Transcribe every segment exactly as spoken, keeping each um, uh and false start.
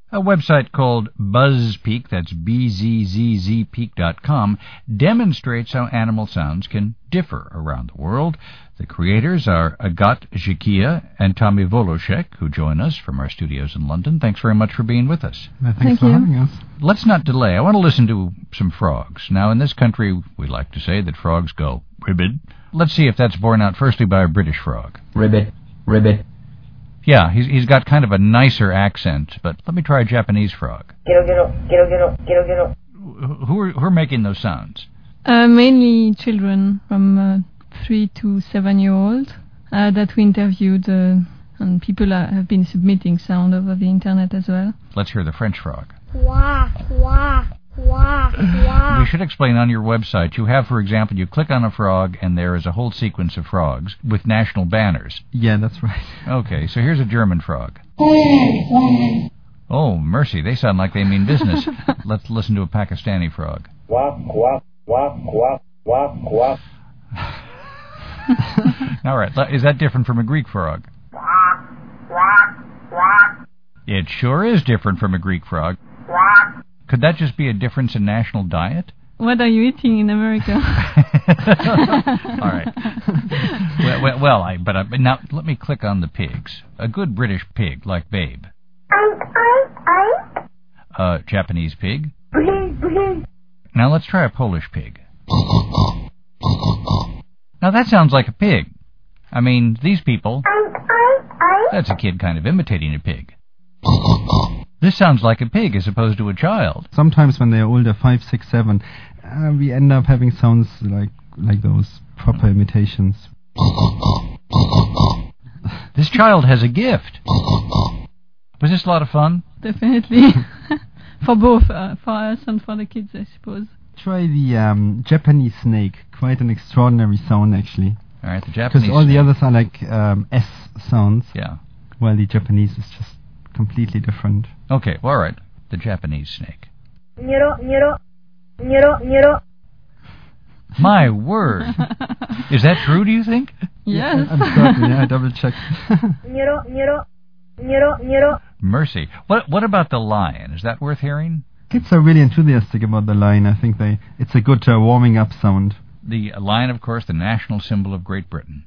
A website called BuzzPeak, that's B Z Z Z peak dot com, demonstrates how animal sounds can differ around the world. The creators are Agat Jakia and Tommy Woloszek, who join us from our studios in London. Thanks very much for being with us. Well, thanks Thank for you. having us. Let's not delay. I want to listen to some frogs. Now, in this country, we like to say that frogs go ribbit. Let's see if that's borne out firstly by a British frog. Ribbit, ribbit. Yeah, he's he's got kind of a nicer accent, but let me try a Japanese frog. Gero, gero, gero, gero, gero, gero. Who are, who are making those sounds? Uh, mainly children from uh, three to seven year old uh, that we interviewed, uh, and people are, have been submitting sound over the internet as well. Let's hear the French frog. Wah, wah, wah, wah. We should explain on your website, you have, for example, you click on a frog and there is a whole sequence of frogs with national banners. Yeah, that's right. Okay, so here's a German frog. Oh, mercy, they sound like they mean business. Let's listen to a Pakistani frog. Quack, quack, quack, quack, quack, quack. All right, is that different from a Greek frog? Quack, quack, quack, It sure is different from a Greek frog. quack. Could that just be a difference in national diet? What are you eating in America? All right. Well, well, well I, but, I, but now let me click on the pigs. A good British pig, like Babe. Oink, oink, oink. A Japanese pig. Breathe, breathe. Now let's try a Polish pig. Now that sounds like a pig. I mean, these people, Oink, oink, oink. that's a kid kind of imitating a pig. This sounds like a pig as opposed to a child. Sometimes when they're older, five, six, seven, uh, we end up having sounds like like those proper imitations. This child has a gift. Was this a lot of fun? Definitely. For both, uh, for us and for the kids, I suppose. Try the um, Japanese snake. Quite an extraordinary sound, actually. All right, the Japanese. Because all the snake. others are like um, S sounds, Yeah. while the Japanese is just completely different. Okay, well, all right. The Japanese snake. Nero, nero, nero, nero. My word. Is that true, do you think? Yes. I'm certain, yeah, I double checked. Nero, nero, nero, nero. Mercy. What What about the lion? Is that worth hearing? Kids are really enthusiastic about the lion. I think they it's a good uh, warming up sound. The lion, of course, the national symbol of Great Britain.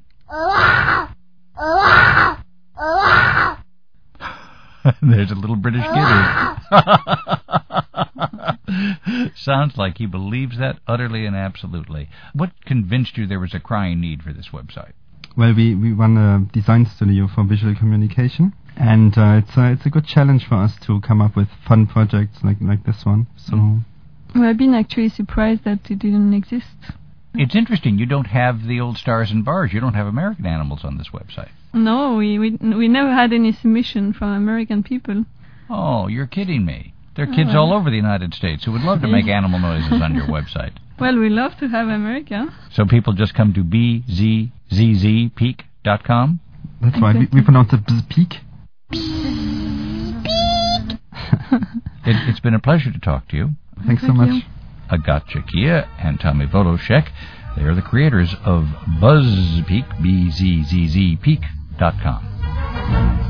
There's a little British kid. Sounds like he believes that utterly and absolutely. What convinced you there was a crying need for this website? Well, we, we run a design studio for visual communication, and uh, it's a, it's a good challenge for us to come up with fun projects like like this one. So Mm. Well, I've been actually surprised that it didn't exist. It's interesting. You don't have the old stars and bars. You don't have American animals on this website. No, we, we we never had any submission from American people. Oh, you're kidding me. There are kids Oh. all over the United States who would love to make animal noises on your website. Well, we love to have America. So people just come to B Z Z Z peak dot com? that's why we, Exactly. we pronounce it peak. It, it's been a pleasure to talk to you. Thanks so Thank much. you. Agat Jakia and Tommy Woloszek. They are the creators of BuzzPeak, B Z Z Z peak dot com.